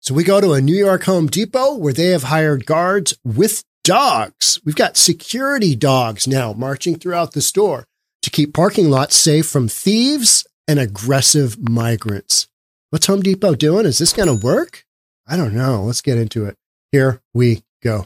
So we go to a New York Home Depot where they have hired guards with dogs. We've got security dogs now marching throughout the store to keep parking lots safe from thieves and aggressive migrants. What's Home Depot doing? Is this going to work? I don't know. Let's get into it. Here we go.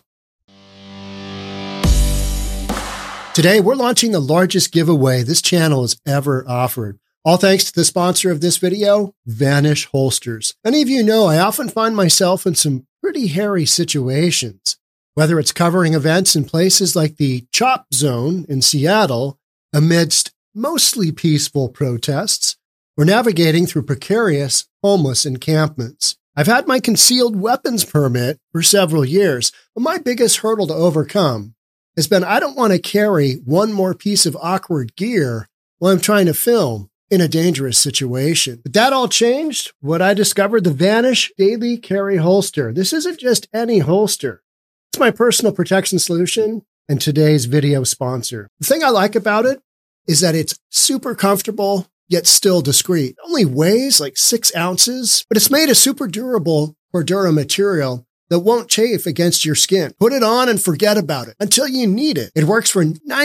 Today, we're launching the largest giveaway this channel has ever offered. All thanks to the sponsor of this video, Vanish Holsters. Many of you know I often find myself in some pretty hairy situations, whether it's covering events in places like the Chop Zone in Seattle amidst mostly peaceful protests, or navigating through precarious homeless encampments. I've had my concealed weapons permit for several years, but my biggest hurdle to overcome has been I don't want to carry one more piece of awkward gear while I'm trying to film in a dangerous situation. But that all changed when I discovered the Vanish Daily Carry Holster. This isn't just any holster. It's my personal protection solution and today's video sponsor. The thing I like about it is that it's super comfortable, yet still discreet. It only weighs like 6 ounces, but it's made of super durable Cordura material that won't chafe against your skin. Put it on and forget about it until you need it. It works for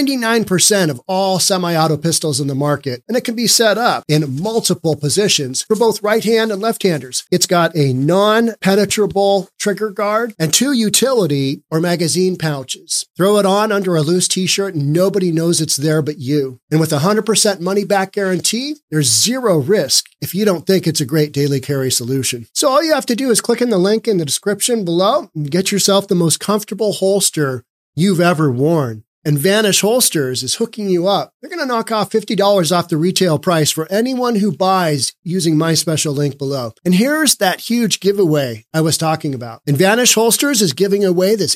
99% of all semi-auto pistols in the market, and it can be set up in multiple positions for both right-hand and left-handers. It's got a non-penetrable trigger guard and 2 utility or magazine pouches. Throw it on under a loose t-shirt and nobody knows it's there but you. And with a 100% money-back guarantee, there's zero risk if you don't think it's a great daily carry solution. So all you have to do is click in the link in the description below and get yourself the most comfortable holster you've ever worn. And Vanish Holsters is hooking you up. They're going to knock off $50 off the retail price for anyone who buys using my special link below. And here's that huge giveaway I was talking about. And Vanish Holsters is giving away this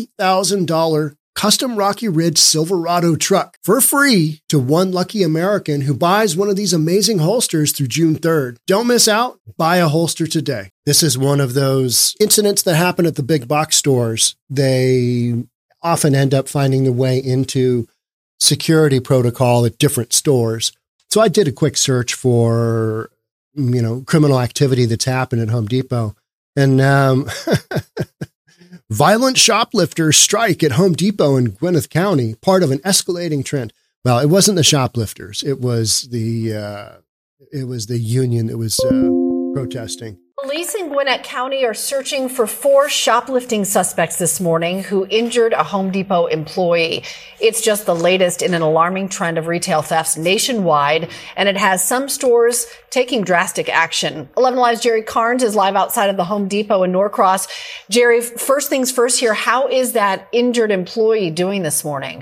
$80,000 custom Rocky Ridge Silverado truck for free to one lucky American who buys one of these amazing holsters through June 3rd. Don't miss out. Buy a holster today. This is one of those incidents that happen at the big box stores. They often end up finding their way into security protocol at different stores. So I did a quick search for, criminal activity that's happened at Home Depot. And violent shoplifters strike at Home Depot in Gwinnett County, part of an escalating trend. Well, it wasn't the shoplifters. It was the union that was protesting. Police in Gwinnett County are searching for 4 shoplifting suspects this morning who injured a Home Depot employee. It's just the latest in an alarming trend of retail thefts nationwide, and it has some stores taking drastic action. 11 Live's Jerry Carnes is live outside of the Home Depot in Norcross. Jerry, first things first here, how is that injured employee doing this morning?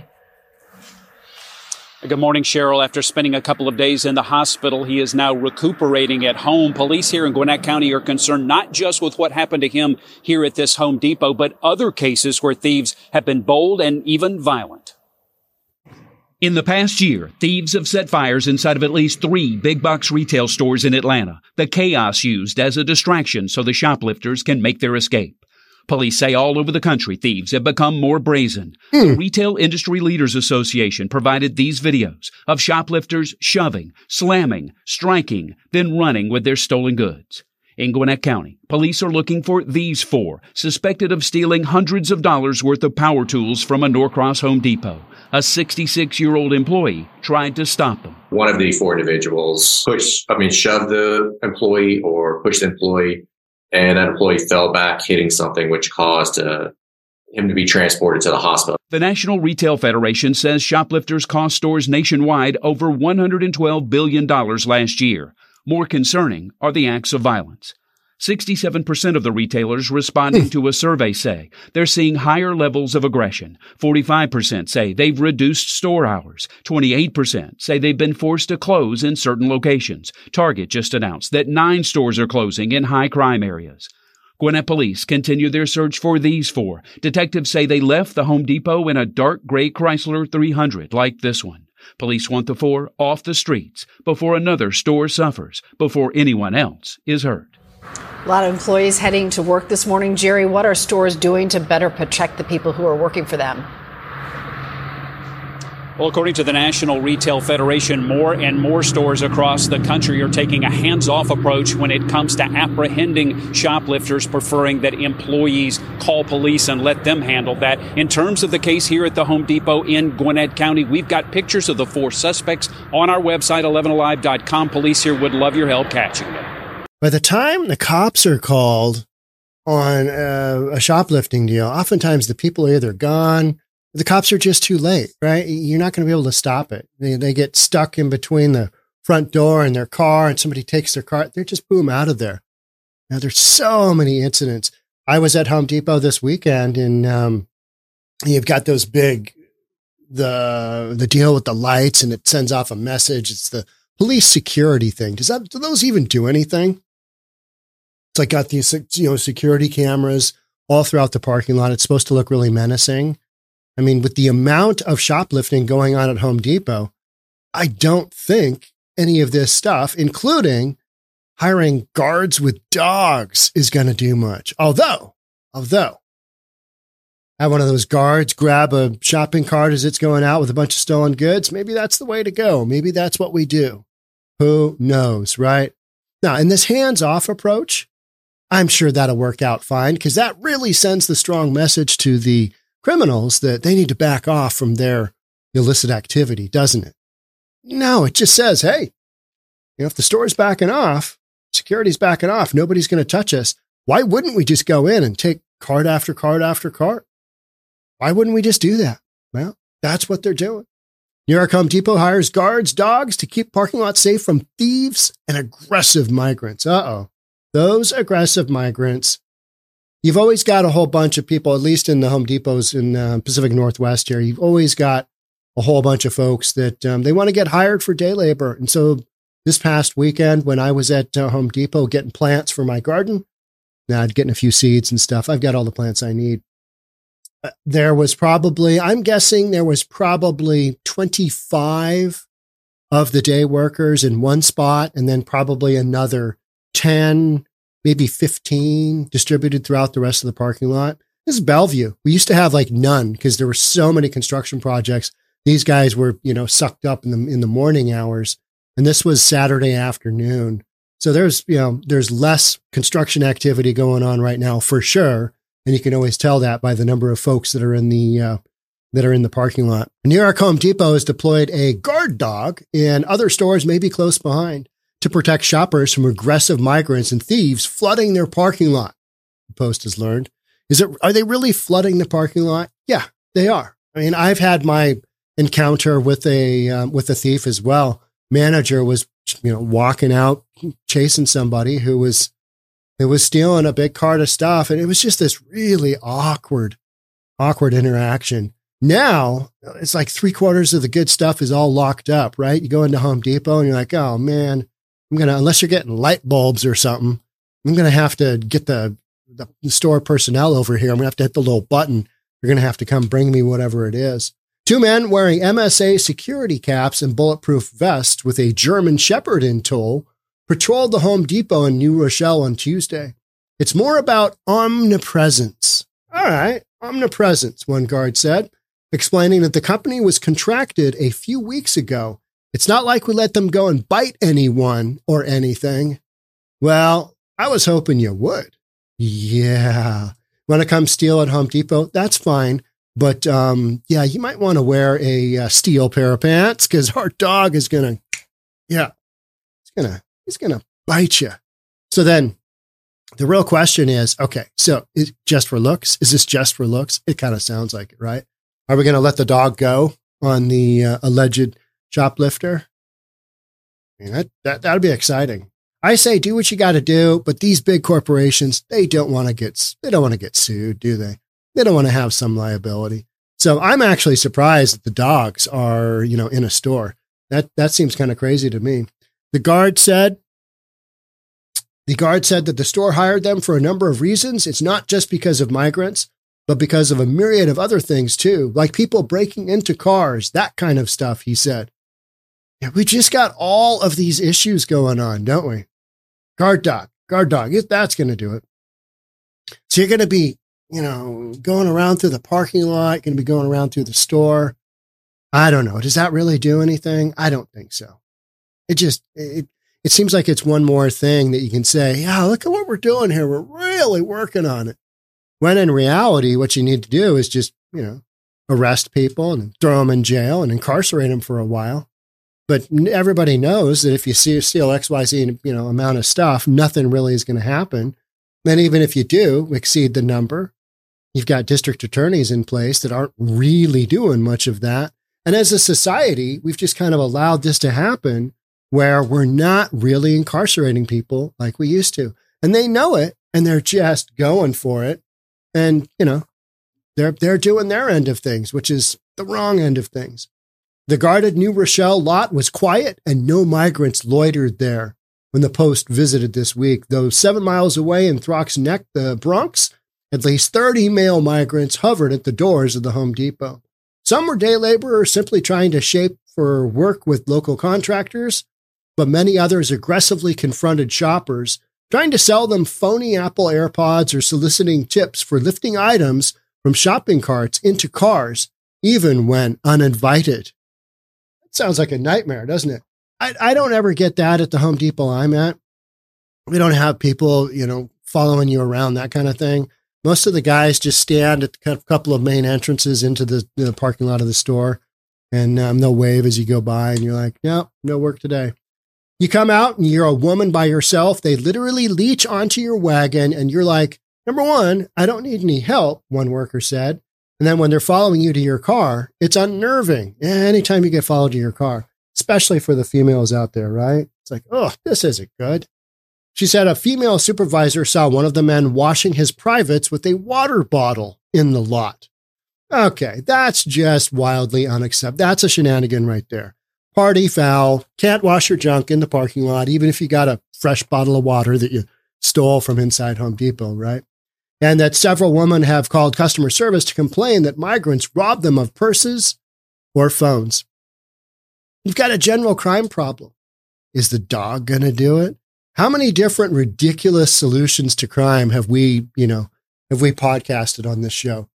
Good morning, Cheryl. After spending a couple of days in the hospital, he is now recuperating at home. Police here in Gwinnett County are concerned not just with what happened to him here at this Home Depot, but other cases where thieves have been bold and even violent. In the past year, thieves have set fires inside of at least 3 big box retail stores in Atlanta. The chaos used as a distraction so the shoplifters can make their escape. Police say all over the country, thieves have become more brazen. The Retail Industry Leaders Association provided these videos of shoplifters shoving, slamming, striking, then running with their stolen goods. In Gwinnett County, police are looking for these 4, suspected of stealing hundreds of dollars worth of power tools from a Norcross Home Depot. A 66-year-old employee tried to stop them. One of the 4 individuals shoved the employee or pushed the employee, and that employee fell back, hitting something, which caused him to be transported to the hospital. The National Retail Federation says shoplifters cost stores nationwide over $112 billion last year. More concerning are the acts of violence. 67% of the retailers responding to a survey say they're seeing higher levels of aggression. 45% say they've reduced store hours. 28% say they've been forced to close in certain locations. Target just announced that 9 stores are closing in high crime areas. Gwinnett police continue their search for these 4. Detectives say they left the Home Depot in a dark gray Chrysler 300 like this one. Police want the 4 off the streets before another store suffers, before anyone else is hurt. A lot of employees heading to work this morning. Jerry, what are stores doing to better protect the people who are working for them? Well, according to the National Retail Federation, more and more stores across the country are taking a hands-off approach when it comes to apprehending shoplifters, preferring that employees call police and let them handle that. In terms of the case here at the Home Depot in Gwinnett County, we've got pictures of the 4 suspects on our website, 11alive.com. Police here would love your help catching them. By the time the cops are called on a shoplifting deal, oftentimes the people are either gone, the cops are just too late, right? You're not going to be able to stop it. They get stuck in between the front door and their car, and somebody takes their car. They're just boom out of there. Now, there's so many incidents. I was at Home Depot this weekend, and you've got those big, the deal with the lights, and it sends off a message. It's the police security thing. Do those even do anything? It's like got these, security cameras all throughout the parking lot. It's supposed to look really menacing. I mean, with the amount of shoplifting going on at Home Depot, I don't think any of this stuff, including hiring guards with dogs, is going to do much. Although, have one of those guards grab a shopping cart as it's going out with a bunch of stolen goods. Maybe that's the way to go. Maybe that's what we do. Who knows, right? Now, in this hands-off approach, I'm sure that'll work out fine, because that really sends the strong message to the criminals that they need to back off from their illicit activity, doesn't it? No, it just says, hey, if the store's backing off, security's backing off, nobody's going to touch us. Why wouldn't we just go in and take cart after cart after cart? Why wouldn't we just do that? Well, that's what they're doing. New York Home Depot hires guards, dogs to keep parking lots safe from thieves and aggressive migrants. Those aggressive migrants. You've always got a whole bunch of people, at least in the Home Depots in Pacific Northwest here. You've always got a whole bunch of folks that they want to get hired for day labor. And so this past weekend, when I was at Home Depot getting plants for my garden, getting a few seeds and stuff, I've got all the plants I need. I'm guessing there was probably 25 of the day workers in one spot, and then probably another 10, maybe 15 distributed throughout the rest of the parking lot. This is Bellevue. We used to have like none because there were so many construction projects. These guys were, sucked up in the morning hours, and this was Saturday afternoon. So there's less construction activity going on right now for sure. And you can always tell that by the number of folks that are in the parking lot. New York Home Depot has deployed a guard dog, and other stores may be close behind, to protect shoppers from aggressive migrants and thieves flooding their parking lot. The Post has learned. Are they really flooding the parking lot? Yeah, they are. I mean, I've had my encounter with a thief as well. Manager was, walking out chasing somebody who was stealing a big cart of stuff. And it was just this really awkward interaction. Now it's like 3/4 of the good stuff is all locked up, right? You go into Home Depot and you're like, oh man, unless you're getting light bulbs or something, I'm going to have to get the store personnel over here. I'm going to have to hit the little button. You're going to have to come bring me whatever it is. 2 men wearing MSA security caps and bulletproof vests with a German Shepherd in tow patrolled the Home Depot in New Rochelle on Tuesday. It's more about omnipresence. All right, omnipresence, one guard said, explaining that the company was contracted a few weeks ago. It's not like we let them go and bite anyone or anything. Well, I was hoping you would. Yeah. Want to come steal at Home Depot? That's fine. But, you might want to wear a steel pair of pants, because our dog is going to, he's going to bite you. So then the real question is, okay, so is it just for looks? Is this just for looks? It kind of sounds like it, right? Are we going to let the dog go on the alleged shoplifter? I mean, that'd be exciting. I say do what you got to do, but these big corporations, they don't want to get sued, do they? They don't want to have some liability. So I'm actually surprised that the dogs are, in a store. That seems kind of crazy to me. The guard said that the store hired them for a number of reasons. It's not just because of migrants, but because of a myriad of other things too, like people breaking into cars, that kind of stuff, he said. Yeah, we just got all of these issues going on, don't we? Guard dog, that's going to do it. So you're going to be, going around through the parking lot, going to be going around through the store. I don't know. Does that really do anything? I don't think so. It seems like it's one more thing that you can say, yeah, look at what we're doing here. We're really working on it. When in reality, what you need to do is just, arrest people and throw them in jail and incarcerate them for a while. But everybody knows that if you steal XYZ, amount of stuff, nothing really is going to happen. And even if you do exceed the number, you've got district attorneys in place that aren't really doing much of that. And as a society, we've just kind of allowed this to happen where we're not really incarcerating people like we used to. And they know it, and they're just going for it. And, they're doing their end of things, which is the wrong end of things. The guarded New Rochelle lot was quiet, and no migrants loitered there when the Post visited this week. Though 7 miles away in Throck's Neck, the Bronx, at least 30 male migrants hovered at the doors of the Home Depot. Some were day laborers simply trying to shape for work with local contractors, but many others aggressively confronted shoppers, trying to sell them phony Apple AirPods or soliciting tips for lifting items from shopping carts into cars, even when uninvited. That sounds like a nightmare, doesn't it? I don't ever get that at the Home Depot I'm at. We don't have people, following you around, that kind of thing. Most of the guys just stand at a couple of main entrances into the parking lot of the store, and they'll wave as you go by, and you're like, no work today. You come out and you're a woman by yourself. They literally leech onto your wagon, and you're like, number one, I don't need any help, one worker said. And then when they're following you to your car, it's unnerving. Anytime you get followed to your car, especially for the females out there, right? It's like, oh, this isn't good. She said a female supervisor saw one of the men washing his privates with a water bottle in the lot. Okay, that's just wildly unacceptable. That's a shenanigan right there. Party foul. Can't wash your junk in the parking lot, even if you got a fresh bottle of water that you stole from inside Home Depot, right? And that several women have called customer service to complain that migrants rob them of purses or phones. You've got a general crime problem. Is the dog going to do it? How many different ridiculous solutions to crime have we podcasted on this show?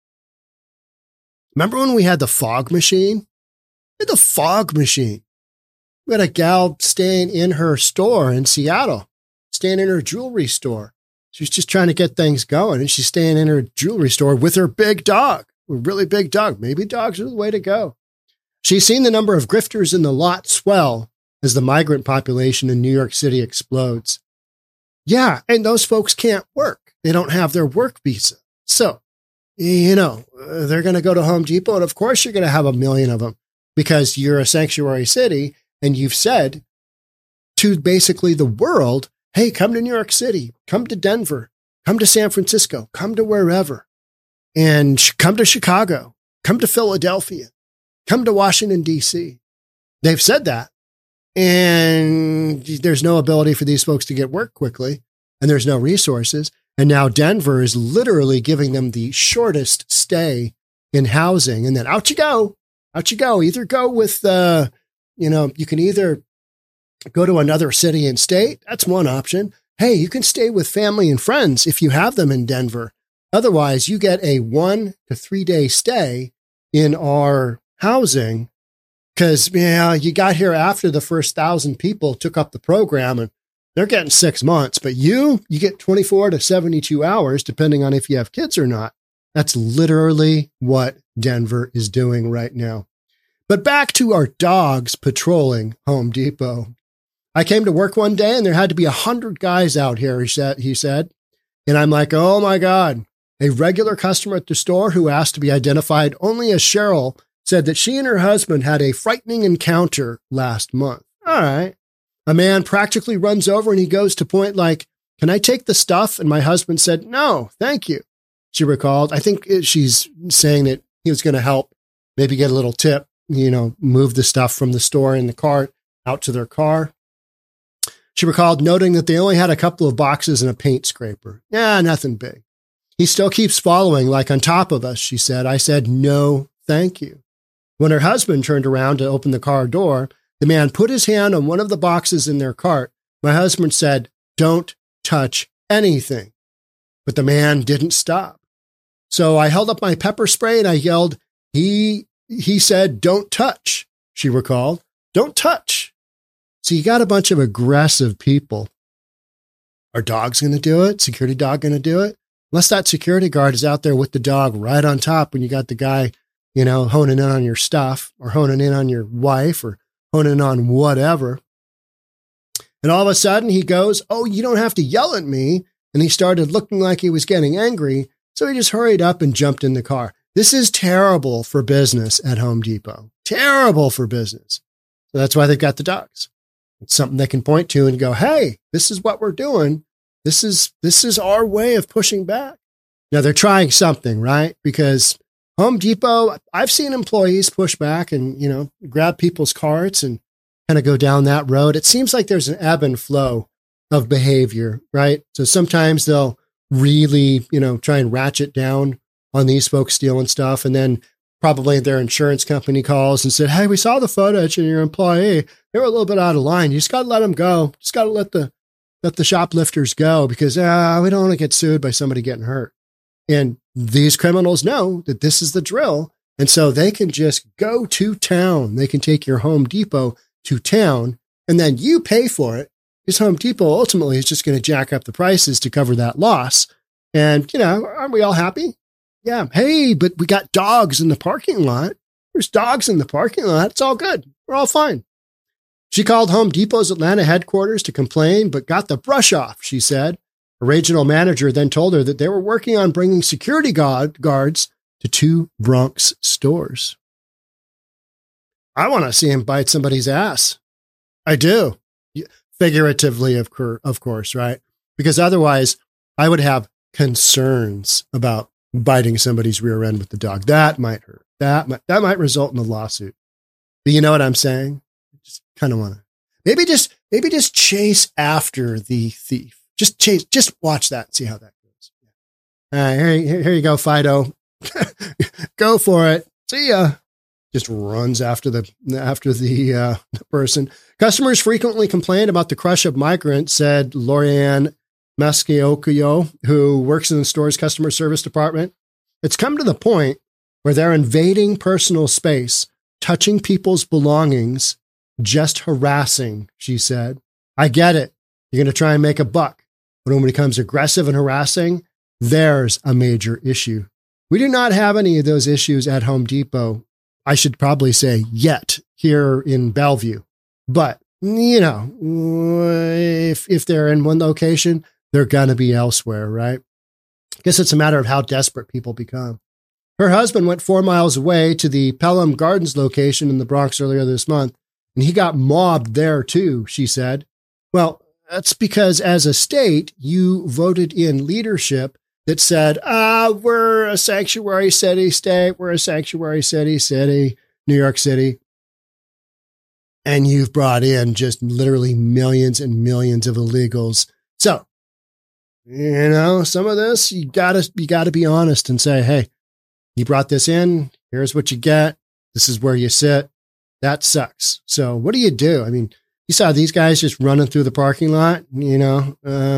Remember when we had the fog machine? We had the fog machine. We had a gal staying in her store in Seattle, staying in her jewelry store. She's just trying to get things going, and she's staying in her jewelry store with her big dog, a really big dog. Maybe dogs are the way to go. She's seen the number of grifters in the lot swell as the migrant population in New York City explodes. Yeah, and those folks can't work. They don't have their work visa. So, they're going to go to Home Depot, and of course you're going to have a million of them because you're a sanctuary city, and you've said to basically the world, hey, come to New York City, come to Denver, come to San Francisco, come to wherever, and come to Chicago, come to Philadelphia, come to Washington, D.C. They've said that, and there's no ability for these folks to get work quickly, and there's no resources. And now Denver is literally giving them the shortest stay in housing, and then out you go. Either go with, you can either go to another city and state. That's one option. Hey, you can stay with family and friends if you have them in Denver. Otherwise, you get a 1 to 3 day stay in our housing because, you got here after the first 1,000 people took up the program and they're getting 6 months, but you get 24 to 72 hours, depending on if you have kids or not. That's literally what Denver is doing right now. But back to our dogs patrolling Home Depot. I came to work one day and there had to be 100 guys out here, he said. And I'm like, oh my God. A regular customer at the store who asked to be identified only as Cheryl said that she and her husband had a frightening encounter last month. All right. A man practically runs over and he goes to point like, can I take the stuff? And my husband said, no, thank you. She recalled. I think she's saying that he was going to help, maybe get a little tip, move the stuff from the store in the cart out to their car. She recalled noting that they only had a couple of boxes and a paint scraper. Yeah, nothing big. He still keeps following like on top of us, she said. I said, no, thank you. When her husband turned around to open the car door, the man put his hand on one of the boxes in their cart. My husband said, don't touch anything. But the man didn't stop. So I held up my pepper spray and I yelled, he he said, don't touch, she recalled. Don't touch. So you got a bunch of aggressive people. Are dogs going to do it? Security dog going to do it? Unless that security guard is out there with the dog right on top when you got the guy, honing in on your stuff or honing in on your wife or honing in on whatever. And all of a sudden he goes, oh, you don't have to yell at me. And he started looking like he was getting angry. So he just hurried up and jumped in the car. This is terrible for business at Home Depot. Terrible for business. So that's why they've got the dogs. It's something they can point to and go, hey, this is what we're doing. This is our way of pushing back. Now they're trying something, right? Because Home Depot, I've seen employees push back and, grab people's carts and kind of go down that road. It seems like there's an ebb and flow of behavior, right? So sometimes they'll really, try and ratchet down on these folks stealing stuff. And then probably their insurance company calls and said, hey, we saw the footage and your employee, they were a little bit out of line. You just got to let them go. Just got to let the shoplifters go because we don't want to get sued by somebody getting hurt. And these criminals know that this is the drill. And so they can just go to town. They can take your Home Depot to town and then you pay for it because Home Depot ultimately is just going to jack up the prices to cover that loss. And, aren't we all happy? Yeah. Hey, but we got dogs in the parking lot. There's dogs in the parking lot. It's all good. We're all fine. She called Home Depot's Atlanta headquarters to complain, but got the brush off, she said. A regional manager then told her that they were working on bringing security guards to 2 Bronx stores. I want to see him bite somebody's ass. I do. Figuratively, of course, right? Because otherwise, I would have concerns about biting somebody's rear end with the dog. That might hurt. That might result in a lawsuit. But you know what I'm saying? Just kind of want to maybe just chase after the thief. Just watch that and see how that goes. Here you go, Fido. Go for it. See ya. Just runs after the person. Customers frequently complain about the crush of migrants, said Lorianne Masciocchio, who works in the store's customer service department. It's come to the point where they're invading personal space, touching people's belongings, just harassing, she said. I get it. You're going to try and make a buck. But when it becomes aggressive and harassing, there's a major issue. We do not have any of those issues at Home Depot. I should probably say yet here in Bellevue. But, if they're in one location, they're going to be elsewhere, right? I guess it's a matter of how desperate people become. Her husband went 4 miles away to the Pelham Gardens location in the Bronx earlier this month, and he got mobbed there too, she said. Well, that's because as a state, you voted in leadership that said, we're a sanctuary city state. We're a sanctuary city, New York City. And you've brought in just literally millions and millions of illegals. So, some of this, you gotta be honest and say, hey, you brought this in. Here's what you get. This is where you sit. That sucks. So what do? I mean, you saw these guys just running through the parking lot, Yeah.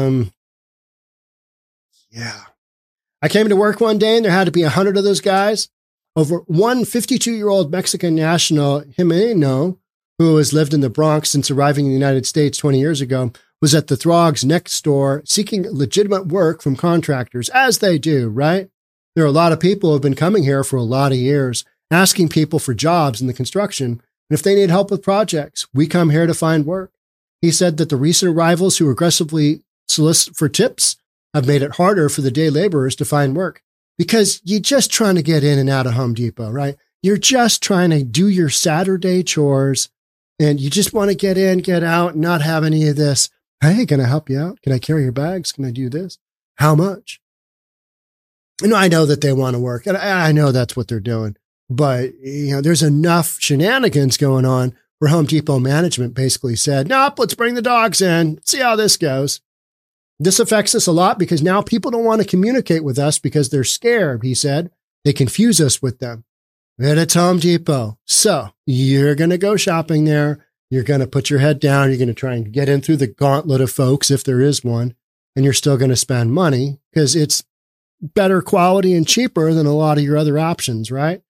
I came to work one day and there had to be 100 of those guys. Over one 52-year-old Mexican national, Jimeno, who has lived in the Bronx since arriving in the United States 20 years ago, was at the Throgs next door seeking legitimate work from contractors, as they do, right? There are a lot of people who have been coming here for a lot of years, asking people for jobs in the construction. And if they need help with projects, we come here to find work. He said that the recent arrivals who aggressively solicit for tips have made it harder for the day laborers to find work because you're just trying to get in and out of Home Depot, right? You're just trying to do your Saturday chores and you just want to get in, get out, and not have any of this. Hey, can I help you out? Can I carry your bags? Can I do this? How much? I know that they want to work and I know that's what they're doing, but there's enough shenanigans going on where Home Depot management basically said, nope, let's bring the dogs in. See how this goes. This affects us a lot because now people don't want to communicate with us because they're scared, he said. They confuse us with them. And it's Home Depot. So you're going to go shopping there. You're going to put your head down. You're going to try and get in through the gauntlet of folks, if there is one, and you're still going to spend money because it's better quality and cheaper than a lot of your other options, right?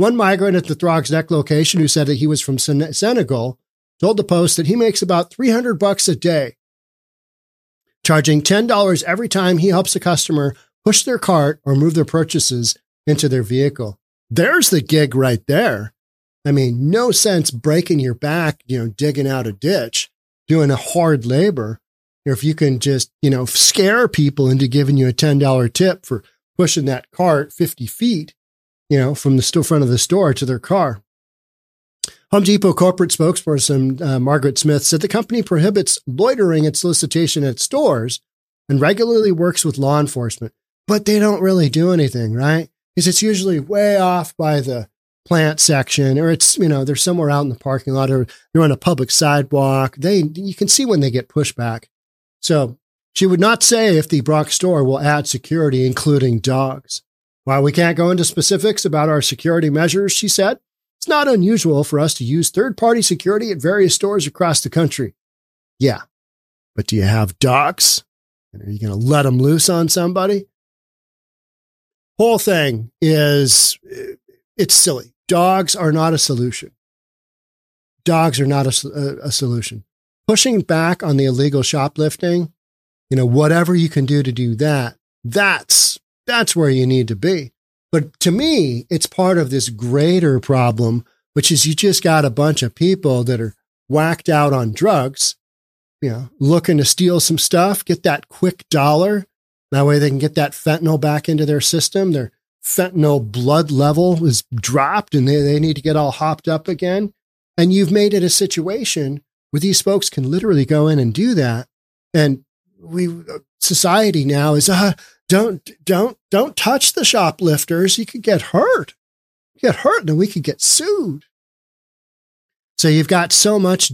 One migrant at the Throgs Neck location who said that he was from Senegal told the Post that he makes about $300 a day, charging $10 every time he helps a customer push their cart or move their purchases into their vehicle. There's the gig right there. I mean, no sense breaking your back, digging out a ditch, doing a hard labor. If you can just, scare people into giving you a $10 tip for pushing that cart 50 feet, from the front of the store to their car. Home Depot corporate spokesperson Margaret Smith said the company prohibits loitering and solicitation at stores and regularly works with law enforcement, but they don't really do anything, right? Because it's usually way off by the plant section, or it's, they're somewhere out in the parking lot, or they're on a public sidewalk. You can see when they get pushback. So she would not say if the Bronx store will add security, including dogs. While we can't go into specifics about our security measures, she said, it's not unusual for us to use third-party security at various stores across the country. Yeah, but do you have dogs? And are you going to let them loose on somebody? Whole thing is, it's silly. Dogs are not a solution. Dogs are not a solution. Pushing back on the illegal shoplifting, whatever you can do to do that, that's where you need to be. But to me, it's part of this greater problem, which is you just got a bunch of people that are whacked out on drugs, looking to steal some stuff, get that quick dollar. That way they can get that fentanyl back into their system. Their fentanyl blood level is dropped and they need to get all hopped up again. And you've made it a situation where these folks can literally go in and do that. And society now is, don't touch the shoplifters. You could get hurt. Then we could get sued. So you've got so much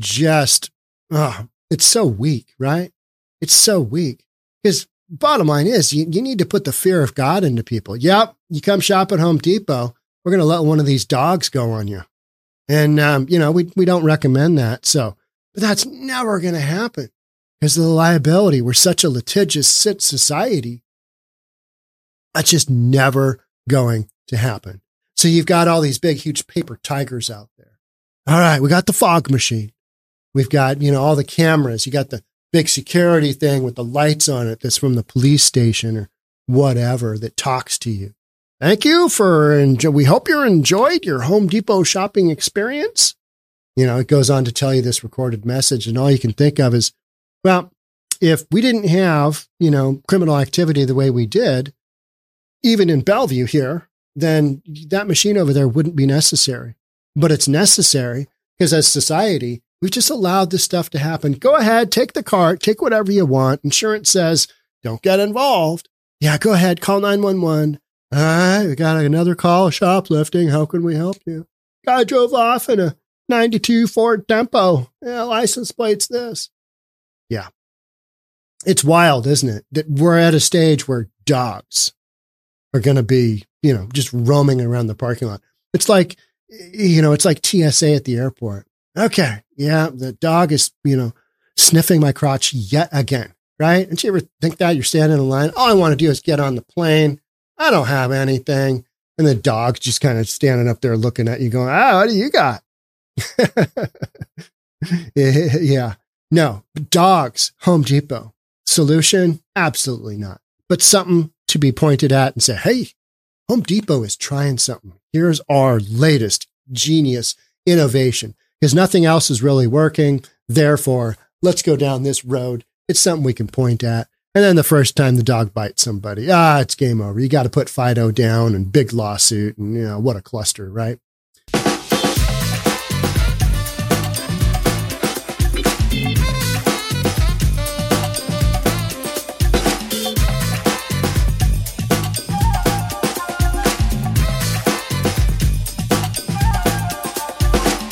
it's so weak, right? It's so weak. Because bottom line is you need to put the fear of God into people. Yep. You come shop at Home Depot, we're going to let one of these dogs go on you. And, we don't recommend that. So, but that's never going to happen because of the liability. We're such a litigious society. That's just never going to happen. So you've got all these big, huge paper tigers out there. All right. We got the fog machine. We've got, all the cameras. You got the big security thing with the lights on it that's from the police station or whatever that talks to you. Thank you we hope you enjoyed your Home Depot shopping experience. It goes on to tell you this recorded message, and all you can think of is, well, if we didn't have, criminal activity the way we did, even in Bellevue here, then that machine over there wouldn't be necessary. But it's necessary because as society, we've just allowed this stuff to happen. Go ahead, take the cart, take whatever you want. Insurance says, don't get involved. Yeah, go ahead, call 911. All right, we got another call, shoplifting. How can we help you? Guy drove off in a 92 Ford Tempo. Yeah, license plate's this. Yeah. It's wild, isn't it? That we're at a stage where dogs are going to be, just roaming around the parking lot. It's like, it's like TSA at the airport. Okay. Yeah. The dog is, sniffing my crotch yet again. Right. And you ever think that you're standing in line? All I want to do is get on the plane. I don't have anything. And the dog's just kind of standing up there looking at you going, what do you got? Yeah. No, dogs, Home Depot. Solution? Absolutely not. But something to be pointed at and say, hey, Home Depot is trying something. Here's our latest genius innovation because nothing else is really working. Therefore, let's go down this road. It's something we can point at. And then the first time the dog bites somebody, it's game over. You got to put Fido down and big lawsuit and, what a cluster, right?